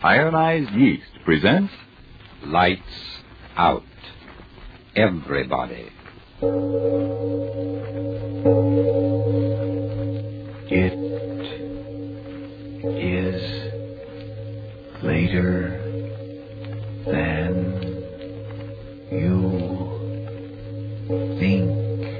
Ironized Yeast presents Lights Out. Everybody. It is later than you think.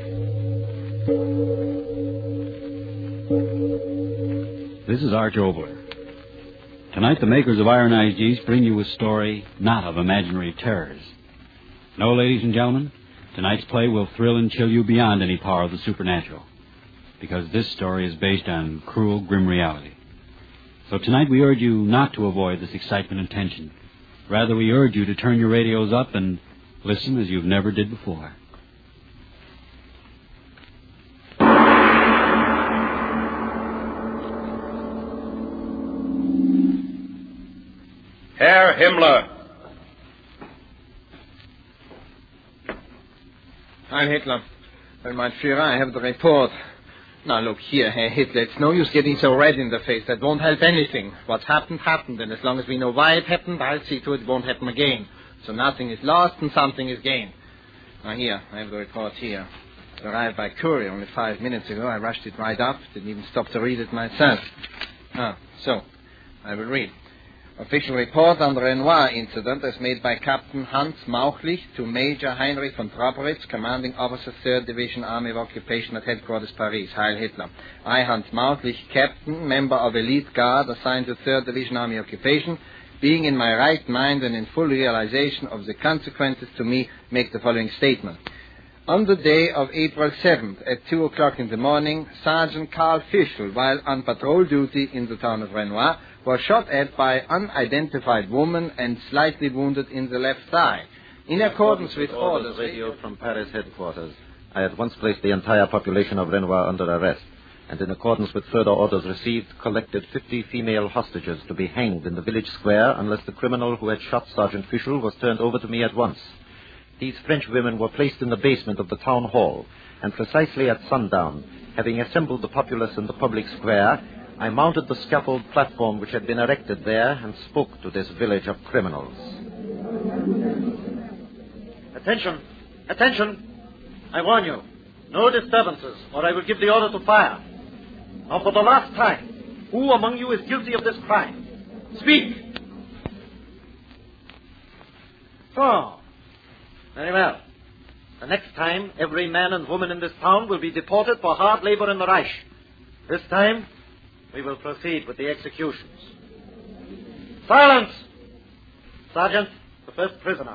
This is Arch Obler. Tonight, the makers of Ironized Yeast bring you a story not of imaginary terrors. No, ladies and gentlemen, tonight's play will thrill and chill you beyond any power of the supernatural, because this story is based on cruel, grim reality. So tonight we urge you not to avoid this excitement and tension. Rather, we urge you to turn your radios up and listen as you've never did before. Herr Himmler. Heil Hitler. Well, mein Führer, I have the report. Now, look here, Herr Hitler. It's no use getting so red in the face. That won't help anything. What's happened, happened. And as long as we know why it happened, I'll see to it won't happen again. So nothing is lost and something is gained. Now, here, I have the report here. It arrived by courier only 5 minutes ago. I rushed it right up. Didn't even stop to read it myself. So, I will read. Official report on the Renoir incident as made by Captain Hans Mauchlich to Major Heinrich von Trauberitz, commanding officer 3rd Division Army of Occupation at headquarters Paris. Heil Hitler. I, Hans Mauchlich, captain, member of elite guard assigned to 3rd Division Army Occupation, being in my right mind and in full realization of the consequences to me, make the following statement. On the day of April 7th at 2 o'clock in the morning, Sergeant Karl Fischl, while on patrol duty in the town of Renoir, was shot at by unidentified woman and slightly wounded in the left thigh. In accordance with orders radio from Paris headquarters, I at once placed the entire population of Renoir under arrest, and in accordance with further orders received, collected 50 female hostages to be hanged in the village square unless the criminal who had shot Sergeant Fischl was turned over to me at once. These French women were placed in the basement of the town hall, and precisely at sundown, having assembled the populace in the public square, I mounted the scaffold platform which had been erected there and spoke to this village of criminals. Attention! Attention! I warn you, no disturbances, or I will give the order to fire. Now, for the last time, who among you is guilty of this crime? Speak! So, very well. The next time, every man and woman in this town will be deported for hard labor in the Reich. This time, we will proceed with the executions. Silence! Sergeant, the first prisoner.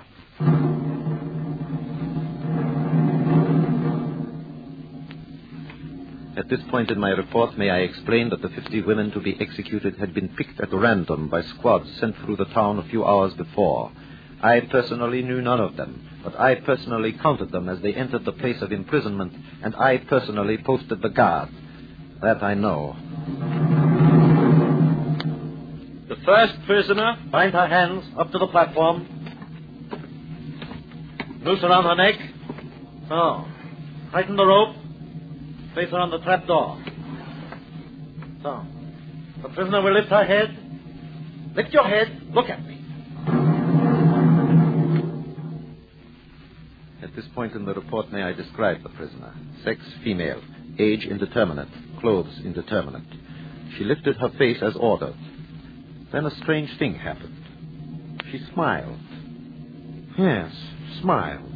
At this point in my report, may I explain that the 50 women to be executed had been picked at random by squads sent through the town a few hours before. I personally knew none of them, but I personally counted them as they entered the place of imprisonment, and I personally posted the guard. That I know. The first prisoner, bind her hands up to the platform. Noose around her neck. So, tighten the rope. Place her on the trap door. So, the prisoner will lift her head. Lift your head. Look at me. At this point in the report, may I describe the prisoner? Sex, female. Age, indeterminate. Clothes, indeterminate. She lifted her face as ordered. Then a strange thing happened. She smiled. Yes, smiled.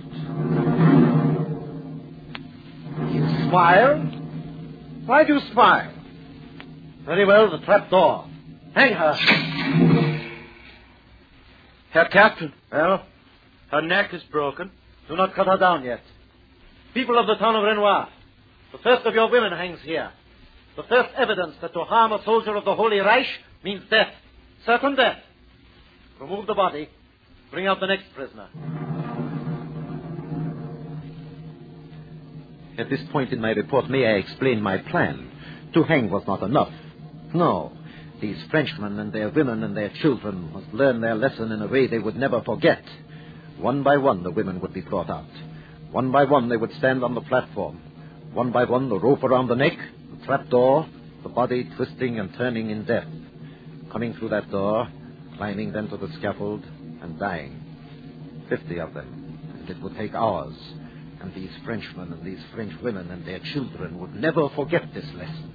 You smiled? Why do you smile? Very well, the trap door. Hang her. Herr Captain. Well? Her neck is broken. Do not cut her down yet. People of the town of Renoir, the first of your women hangs here. The first evidence that to harm a soldier of the Holy Reich means death. Certain death. Remove the body. Bring out the next prisoner. At this point in my report, may I explain my plan? To hang was not enough. No. These Frenchmen and their women and their children must learn their lesson in a way they would never forget. One by one, the women would be brought out. One by one, they would stand on the platform. One by one, the rope around the neck, the trap door, the body twisting and turning in death. Coming through that door, climbing then to the scaffold and dying. 50 of them. And it would take hours. And these Frenchmen and these French women and their children would never forget this lesson.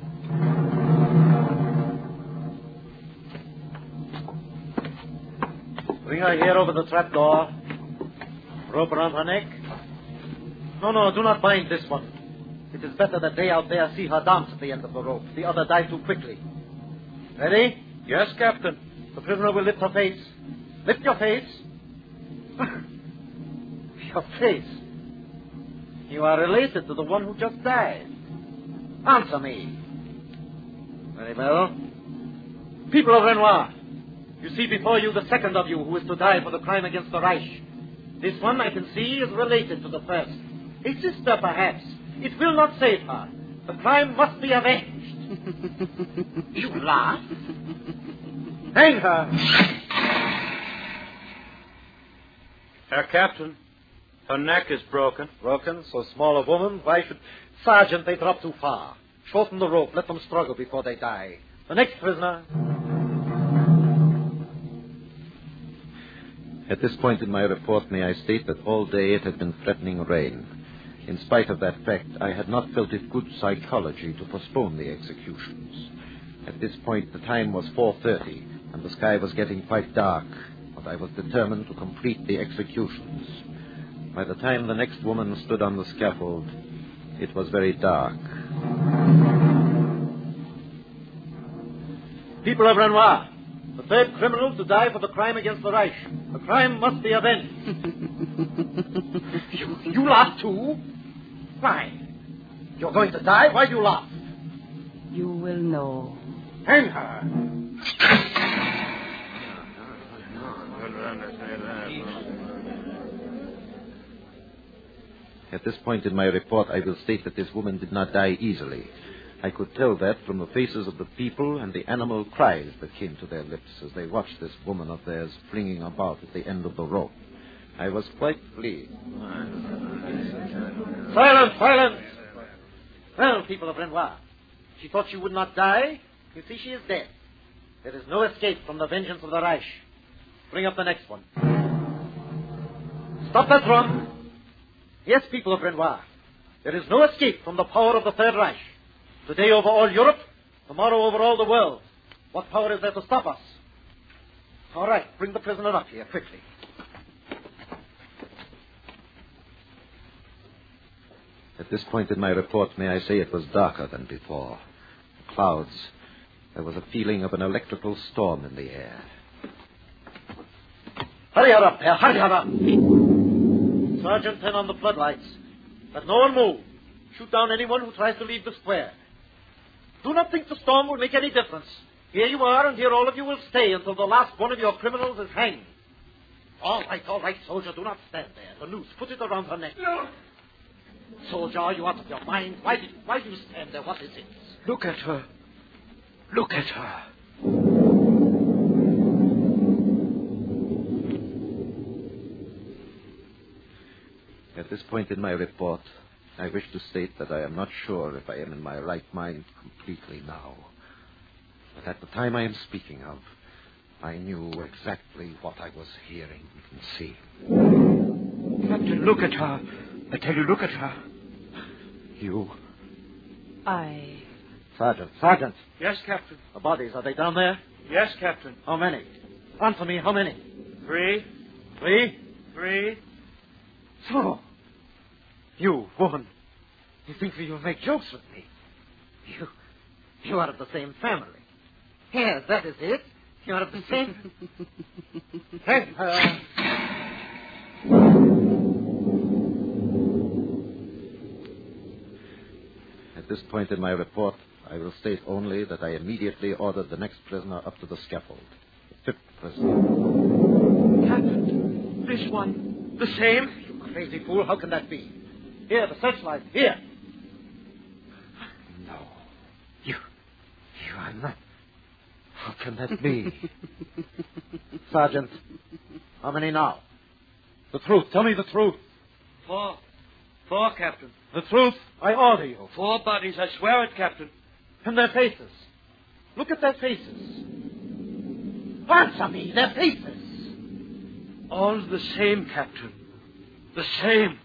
Bring her here over the trapdoor. Rope around her neck. No, do not bind this one. It is better that they out there see her dance at the end of the rope. The other die too quickly. Ready? Yes, Captain. The prisoner will lift her face. Lift your face. Your face. You are related to the one who just died. Answer me. Very well. People of Renoir, you see before you the second of you who is to die for the crime against the Reich. This one, I can see, is related to the first. A sister, perhaps. It will not save her. The crime must be avenged. You laugh? Hang her! Herr Captain, her neck is broken. Broken? So small a woman? Why should... Sergeant, they drop too far. Shorten the rope. Let them struggle before they die. The next prisoner... At this point in my report, may I state that all day it had been threatening rain. In spite of that fact, I had not felt it good psychology to postpone the executions. At this point, the time was 4:30, and the sky was getting quite dark, but I was determined to complete the executions. By the time the next woman stood on the scaffold, it was very dark. People of Renoir, the third criminal to die for the crime against the Reich. The crime must be avenged. You laugh too? Why? You're going to die? Why do you laugh? You will know. Hang her. At this point in my report, I will state that this woman did not die easily. I could tell that from the faces of the people and the animal cries that came to their lips as they watched this woman of theirs flinging about at the end of the rope. I was quite pleased. Silence! Well, people of Renoir, she thought she would not die. You see, she is dead. There is no escape from the vengeance of the Reich. Bring up the next one. Stop that drum. Yes, people of Renoir, there is no escape from the power of the Third Reich. Today over all Europe, tomorrow over all the world. What power is there to stop us? All right, bring the prisoner up here, quickly. At this point in my report, may I say it was darker than before. Clouds. There was a feeling of an electrical storm in the air. Hurry her up, there, hurry her up. Sergeant, turn on the floodlights. Let no one move. Shoot down anyone who tries to leave the square. Do not think the storm will make any difference. Here you are, and here all of you will stay until the last one of your criminals is hanged. All right, soldier, do not stand there. The noose, put it around her neck. No. Soldier, are you out of your mind? Why do you stand there? What is it? Look at her. Look at her. At this point in my report, I wish to state that I am not sure if I am in my right mind completely now. But at the time I am speaking of, I knew exactly what I was hearing and seeing. Captain, look at her. I tell you, look at her. You? Sergeant. Yes, Captain. The bodies, are they down there? Yes, Captain. How many? Answer me, how many? 3. 3? 3. So, you, woman, you think you'll make jokes with me. You are of the same family. Yes, that is it. You are of the same... Hang her. At this point in my report, I will state only that I immediately ordered the next prisoner up to the scaffold. The 5th prisoner. Captain, this one, the same? You crazy fool, how can that be? Here, the searchlight, here. No. You are not... How can that be? Sergeant, how many now? The truth, tell me the truth. 4. 4, Captain. The truth, I order you. 4 bodies, I swear it, Captain. And their faces. Look at their faces. Answer me. Their faces. All the same, Captain. The same.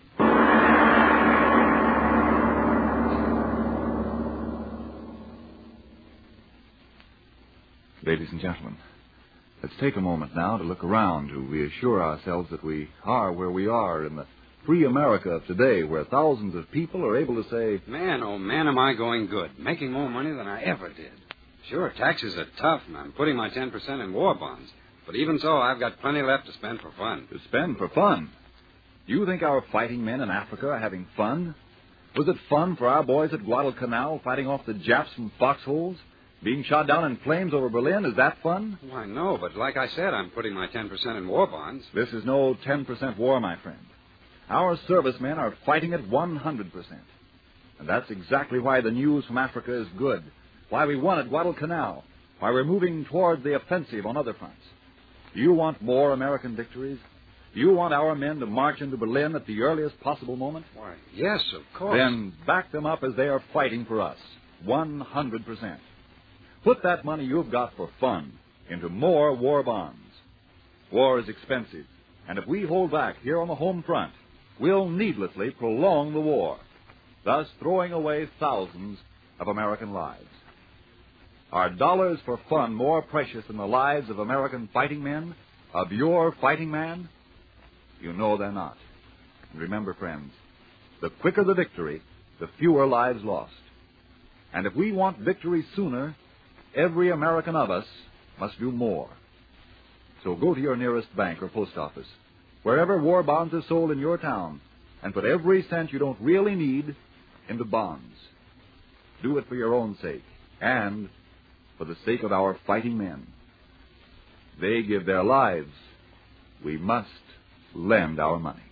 Ladies and gentlemen, let's take a moment now to look around to reassure ourselves that we are where we are in the free America of today, where thousands of people are able to say, Man, oh man, am I going good. Making more money than I ever did. Sure, taxes are tough, and I'm putting my 10% in war bonds. But even so, I've got plenty left to spend for fun. To spend for fun? Do you think our fighting men in Africa are having fun? Was it fun for our boys at Guadalcanal fighting off the Japs from foxholes? Being shot down in flames over Berlin, is that fun? Why, no, but like I said, I'm putting my 10% in war bonds. This is no 10% war, my friend. Our servicemen are fighting at 100%. And that's exactly why the news from Africa is good, why we won at Guadalcanal, why we're moving towards the offensive on other fronts. Do you want more American victories? Do you want our men to march into Berlin at the earliest possible moment? Why, yes, of course. Then back them up as they are fighting for us, 100%. Put that money you've got for fun into more war bonds. War is expensive, and if we hold back here on the home front, we'll needlessly prolong the war, thus throwing away thousands of American lives. Are dollars for fun more precious than the lives of American fighting men, of your fighting man? You know they're not. And remember, friends, the quicker the victory, the fewer lives lost. And if we want victory sooner, every American of us must do more. So go to your nearest bank or post office, wherever war bonds are sold in your town, and put every cent you don't really need into bonds. Do it for your own sake and for the sake of our fighting men. They give their lives. We must lend our money.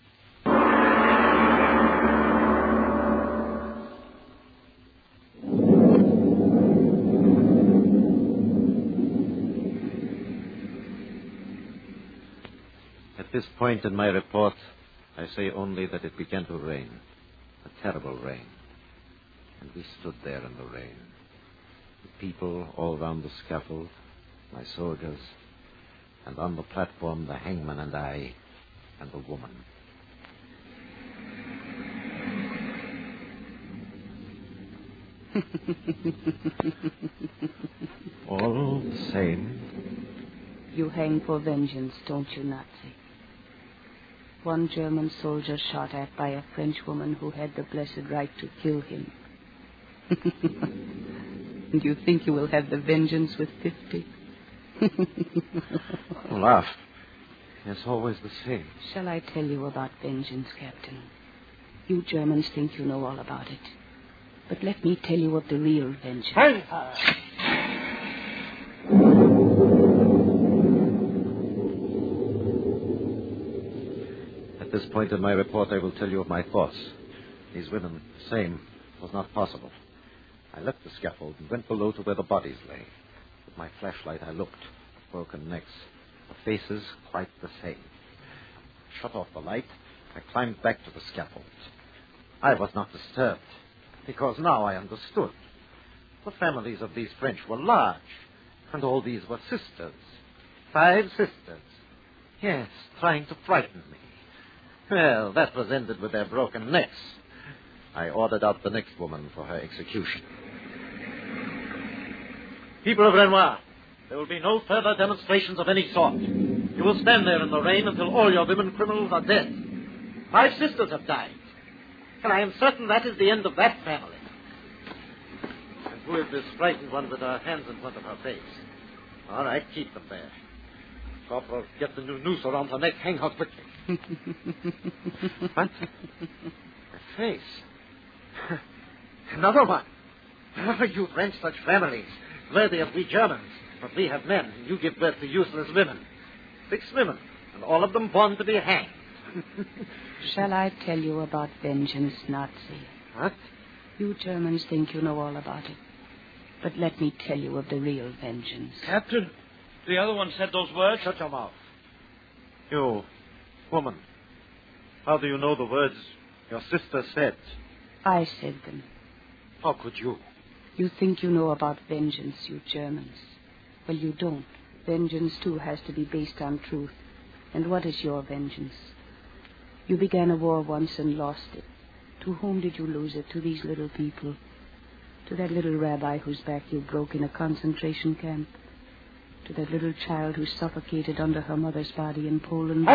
At this point in my report, I say only that it began to rain, a terrible rain. And we stood there in the rain. The people all round the scaffold, my soldiers, and on the platform the hangman and I, and the woman. All the same. You hang for vengeance, don't you, Nazi? One German soldier shot at by a French woman who had the blessed right to kill him. And you think you will have the vengeance with 50? Laugh. It's always the same. Shall I tell you about vengeance, Captain? You Germans think you know all about it. But let me tell you of the real vengeance. Hang her! At this point in my report, I will tell you of my thoughts. These women, the same, was not possible. I left the scaffold and went below to where the bodies lay. With my flashlight, I looked. Broken necks, the faces quite the same. Shut off the light, I climbed back to the scaffold. I was not disturbed, because now I understood. The families of these French were large, and all these were sisters. 5 sisters. Yes, trying to frighten me. Well, that was ended with their broken necks. I ordered out the next woman for her execution. People of Renoir, there will be no further demonstrations of any sort. You will stand there in the rain until all your women criminals are dead. 5 sisters have died. And I am certain that is the end of that family. And who is this frightened one with her hands in front of her face? All right, keep them there. Corporal, get the new noose around her neck. Hang her quickly. What? Her face. Another one. You French such families, worthy of we Germans. But we have men, and you give birth to useless women. 6 women, and all of them born to be hanged. Shall I tell you about vengeance, Nazi? What? You Germans think you know all about it. But let me tell you of the real vengeance. Captain, the other one said those words. Shut your mouth. You, woman, how do you know the words your sister said? I said them. How could you? You think you know about vengeance, you Germans. Well, you don't. Vengeance, too, has to be based on truth. And what is your vengeance? You began a war once and lost it. To whom did you lose it? To these little people? To that little rabbi whose back you broke in a concentration camp? To that little child who suffocated under her mother's body in Poland?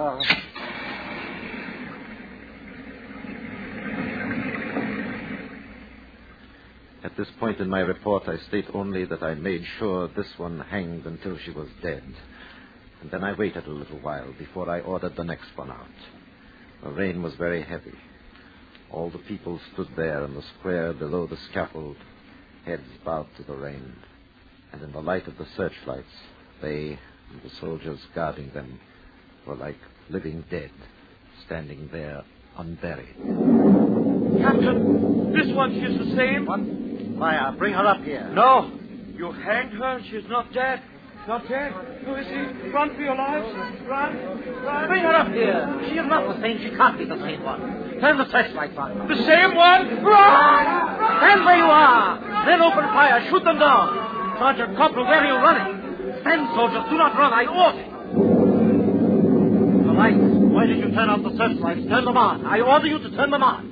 At this point in my report, I state only that I made sure this one hanged until she was dead. And then I waited a little while before I ordered the next one out. The rain was very heavy. All the people stood there in the square below the scaffold, heads bowed to the rain. And in the light of the searchlights, they and the soldiers guarding them were like living dead, standing there unburied. Captain, this one, she's the same. What? Fire, bring her up here. No, you hanged her and she's not dead. Not dead? Who is he? Run for your lives. Run. Bring her up here. She is not the same. She can't be the same one. Turn the searchlights on her. The same one? Run! Stand where you are. Then open fire. Shoot them down. Sergeant Corporal, where are you running? Stand, soldiers. Do not run. I order. The lights. Why did you turn out the searchlights? Turn them on. I order you to turn them on.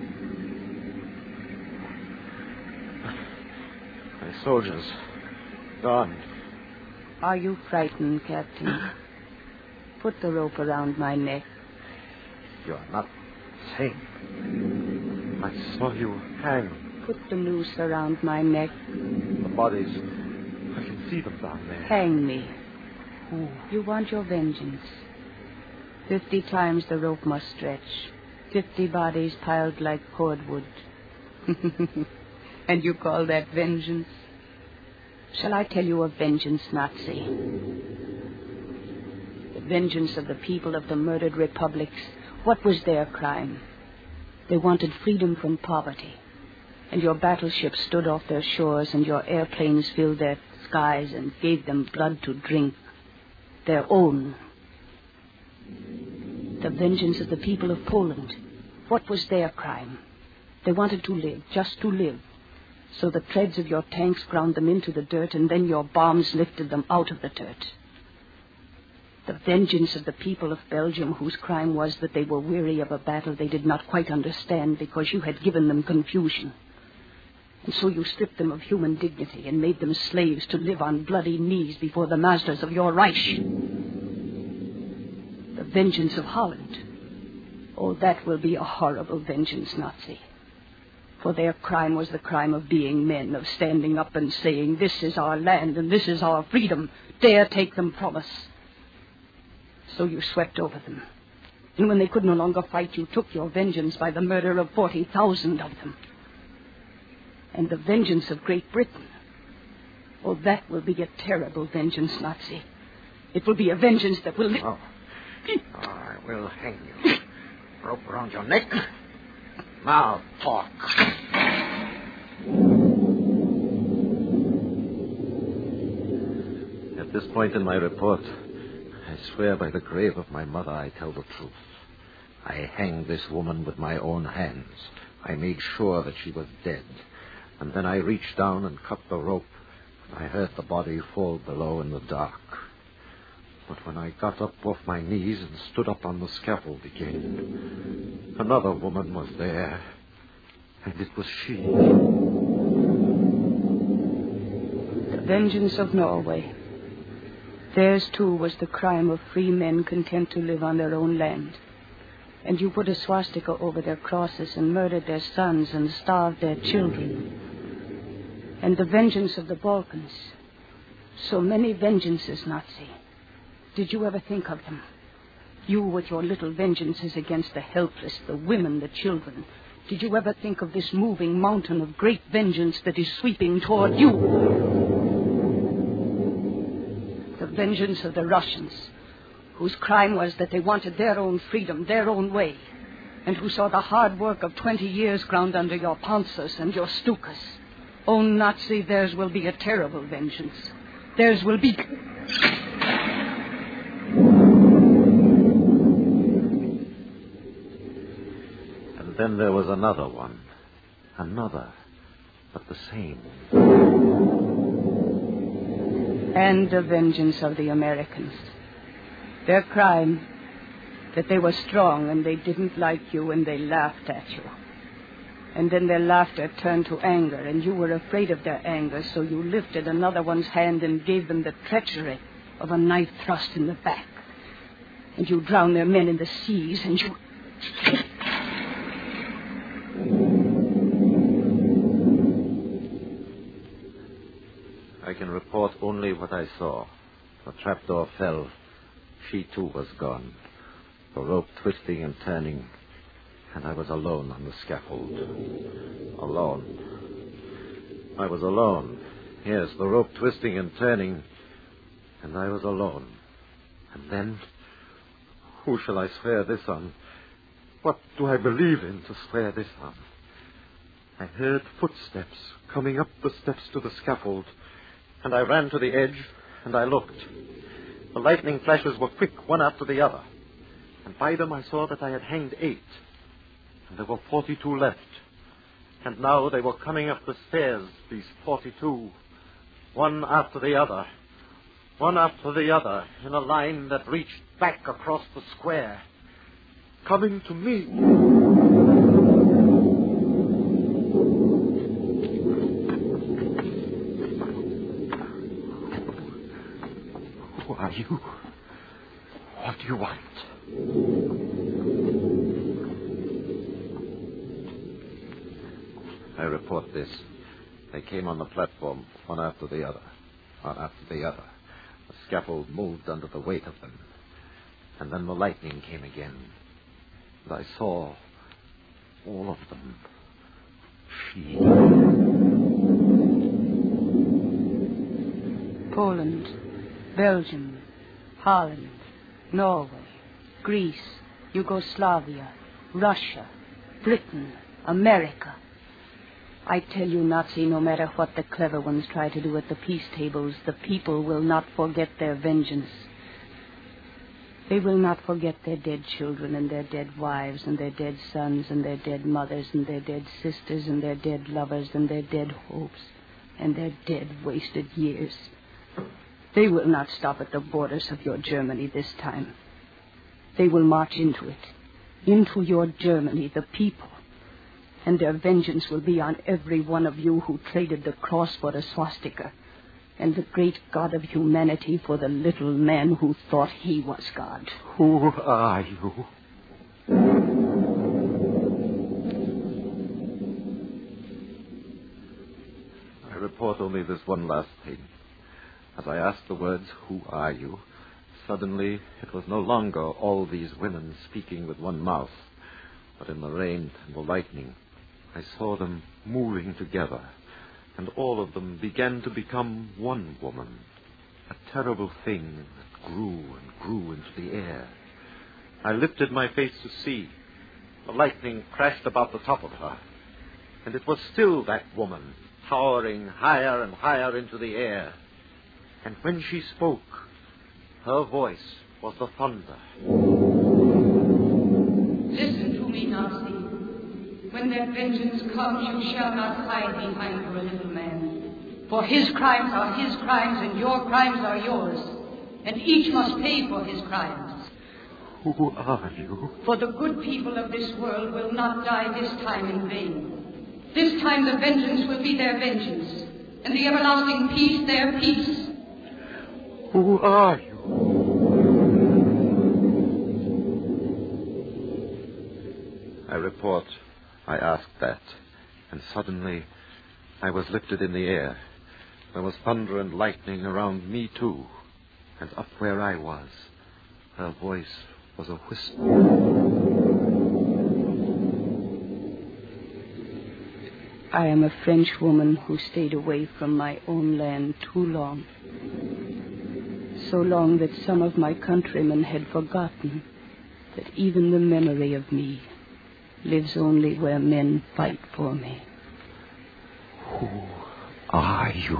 My soldiers, gone. Are you frightened, Captain? Put the rope around my neck. You are not sane. I saw you hang. Put the noose around my neck. The bodies, I can see them down there. Hang me. You want your vengeance. 50 times the rope must stretch. 50 bodies piled like cordwood. And you call that vengeance? Shall I tell you of vengeance, Nazi? The vengeance of the people of the murdered republics. What was their crime? They wanted freedom from poverty. And your battleships stood off their shores, and your airplanes filled their skies and gave them blood to drink. Their own. The vengeance of the people of Poland. What was their crime? They wanted to live, just to live. So the treads of your tanks ground them into the dirt, and then your bombs lifted them out of the dirt. The vengeance of the people of Belgium, whose crime was that they were weary of a battle they did not quite understand because you had given them confusion. And so you stripped them of human dignity and made them slaves to live on bloody knees before the masters of your Reich. The vengeance of Holland. Oh, that will be a horrible vengeance, Nazi. For their crime was the crime of being men, of standing up and saying, this is our land and this is our freedom. Dare take them from us. So you swept over them. And when they could no longer fight, you took your vengeance by the murder of 40,000 of them. And the vengeance of Great Britain. Oh, that will be a terrible vengeance, Nazi. It will be a vengeance that will... Oh, I will hang you. Rope around your neck. Now talk. At this point in my report, I swear by the grave of my mother I tell the truth. I hanged this woman with my own hands. I made sure that she was dead. And then I reached down and cut the rope. I heard the body fall below in the dark. But when I got up off my knees and stood up on the scaffold again, another woman was there. And it was she. The vengeance of Norway. Theirs, too, was the crime of free men content to live on their own land. And you put a swastika over their crosses and murdered their sons and starved their children. And the vengeance of the Balkans. So many vengeances, Nazi. Did you ever think of them? You with your little vengeances against the helpless, the women, the children. Did you ever think of this moving mountain of great vengeance that is sweeping toward you? The vengeance of the Russians, whose crime was that they wanted their own freedom, their own way, and who saw the hard work of 20 years ground under your Panzers and your Stukas. Oh, Nazi, theirs will be a terrible vengeance. Theirs will be... And then there was another one. Another, but the same. And the vengeance of the Americans. Their crime, that they were strong and they didn't like you and they laughed at you. And then their laughter turned to anger, and you were afraid of their anger, so you lifted another one's hand and gave them the treachery of a knife thrust in the back. And you drowned their men in the seas, and you... I can report only what I saw. The trapdoor fell. She, too, was gone. The rope twisting and turning. And I was alone on the scaffold. Alone. I was alone. Yes, the rope twisting and turning. And I was alone. And then, who shall I swear this on? What do I believe in to swear this on? I heard footsteps coming up the steps to the scaffold. And I ran to the edge, and I looked. The lightning flashes were quick, one after the other. And by them I saw that I had hanged 8. And there were 42 left. And now they were coming up the stairs, these 42, one after the other. One after the other, in a line that reached back across the square. Coming to me. Who are you? What do you want? I report this. They came on the platform, one after the other. One after the other. The scaffold moved under the weight of them. And then the lightning came again. And I saw all of them. She. Poland, Belgium, Holland, Norway, Greece, Yugoslavia, Russia, Britain, America. I tell you, Nazi, no matter what the clever ones try to do at the peace tables, the people will not forget their vengeance. They will not forget their dead children and their dead wives and their dead sons and their dead mothers and their dead sisters and their dead lovers and their dead hopes and their dead wasted years. They will not stop at the borders of your Germany this time. They will march into it, into your Germany, the people. And their vengeance will be on every one of you who traded the cross for the swastika and the great God of humanity for the little man who thought he was God. Who are you? I report only this one last thing. As I asked the words, who are you? Suddenly, it was no longer all these women speaking with one mouth, but in the rain and the lightning, I saw them moving together, and all of them began to become one woman, a terrible thing that grew and grew into the air. I lifted my face to see. The lightning crashed about the top of her, and it was still that woman, towering higher and higher into the air. And when she spoke, her voice was the thunder. Listen to me, Nazi. When their vengeance comes, you shall not hide behind your little man. For his crimes are his crimes, and your crimes are yours. And each must pay for his crimes. Who are you? For the good people of this world will not die this time in vain. This time the vengeance will be their vengeance, and the everlasting peace their peace. Who are you? I report. I asked that, and suddenly I was lifted in the air. There was thunder and lightning around me, too, and up where I was, her voice was a whisper. I am a French woman who stayed away from my own land too long. So long that some of my countrymen had forgotten that even the memory of me lives only where men fight for me. Who are you?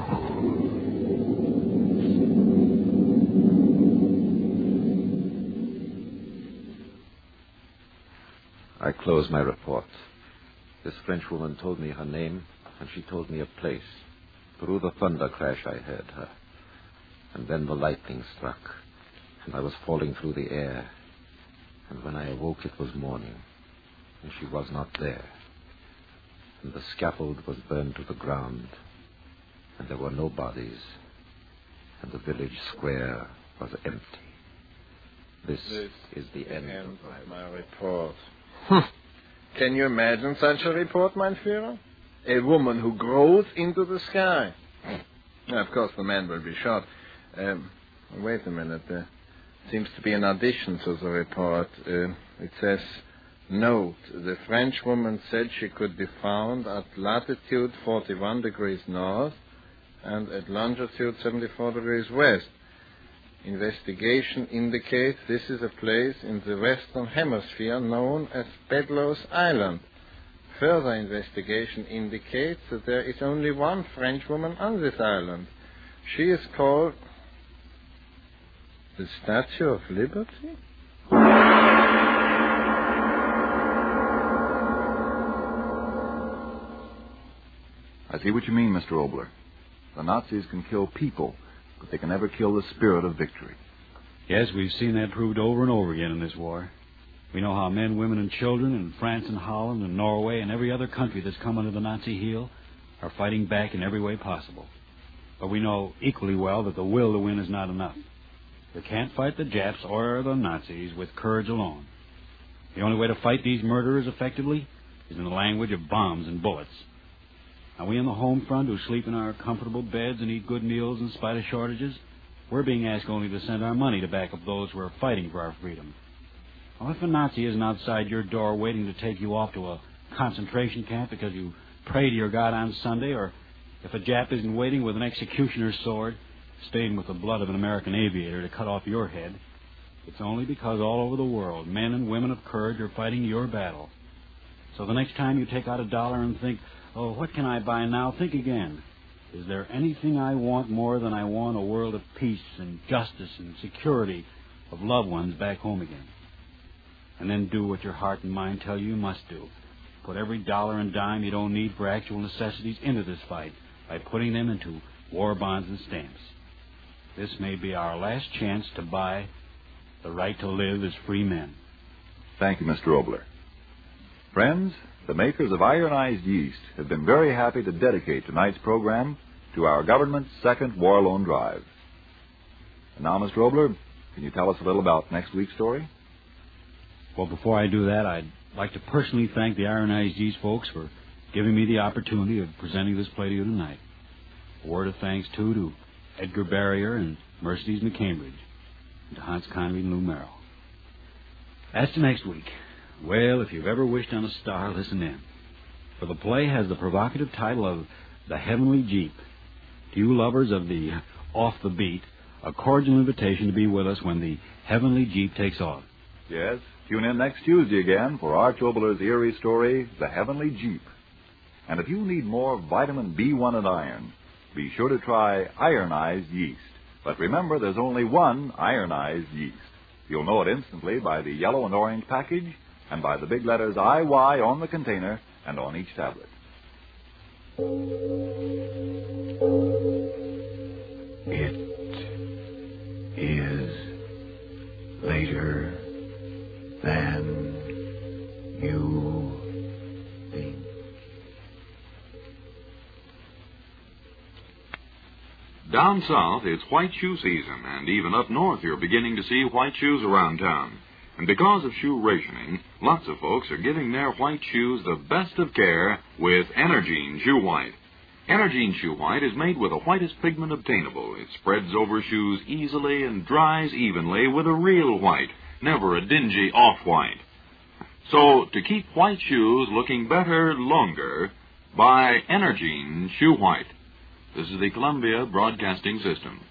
I closed my report. This Frenchwoman told me her name, and she told me a place. Through the thunder crash I heard her. And then the lightning struck, and I was falling through the air. And when I awoke, it was morning, and she was not there. And the scaffold was burned to the ground, and there were no bodies, and the village square was empty. This is the end of my report. Can you imagine such a report, mein Führer? A woman who grows into the sky. Of course, the man will be shot. Wait a minute. There seems to be an addition to the report. It says, note, the French woman said she could be found at latitude 41 degrees north and at longitude 74 degrees west. Investigation indicates this is a place in the Western Hemisphere known as Bedloes Island. Further investigation indicates that there is only one French woman on this island. She is called the Statue of Liberty? I see what you mean, Mr. Obler. The Nazis can kill people, but they can never kill the spirit of victory. Yes, we've seen that proved over and over again in this war. We know how men, women, and children in France and Holland and Norway and every other country that's come under the Nazi heel are fighting back in every way possible. But we know equally well that the will to win is not enough. You can't fight the Japs or the Nazis with courage alone. The only way to fight these murderers effectively is in the language of bombs and bullets. Now, we on the home front who sleep in our comfortable beds and eat good meals in spite of shortages, we're being asked only to send our money to back up those who are fighting for our freedom. Well, if a Nazi isn't outside your door waiting to take you off to a concentration camp because you pray to your God on Sunday, or if a Jap isn't waiting with an executioner's sword, stained with the blood of an American aviator to cut off your head, it's only because all over the world, men and women of courage are fighting your battle. So the next time you take out $1 and think, oh, what can I buy now? Think again. Is there anything I want more than I want a world of peace and justice and security of loved ones back home again? And then do what your heart and mind tell you must do. Put every dollar and dime you don't need for actual necessities into this fight by putting them into war bonds and stamps. This may be our last chance to buy the right to live as free men. Thank you, Mr. Obler. Friends, the makers of ironized yeast have been very happy to dedicate tonight's program to our government's second war loan drive. And now, Mr. Obler, can you tell us a little about next week's story? Well, before I do that, I'd like to personally thank the Ironized Yeast folks for giving me the opportunity of presenting this play to you tonight. A word of thanks, too, to Edgar Barrier and Mercedes McCambridge, and to Hans Conway and Lou Merrill. As to next week, well, if you've ever wished on a star, listen in. For the play has the provocative title of The Heavenly Jeep. To you lovers of the off the beat, a cordial invitation to be with us when the Heavenly Jeep takes off. Yes, tune in next Tuesday again for Arch Obler's eerie story, The Heavenly Jeep. And if you need more vitamin B1 and iron, be sure to try ironized yeast. But remember, there's only one ironized yeast. You'll know it instantly by the yellow and orange package and by the big letters IY on the container and on each tablet. It is later than you think. Down south, it's white shoe season, and even up north, you're beginning to see white shoes around town. And because of shoe rationing, lots of folks are giving their white shoes the best of care with Energine Shoe White. Energine Shoe White is made with the whitest pigment obtainable. It spreads over shoes easily and dries evenly with a real white, never a dingy off-white. So, to keep white shoes looking better longer, buy Energine Shoe White. This is the Columbia Broadcasting System.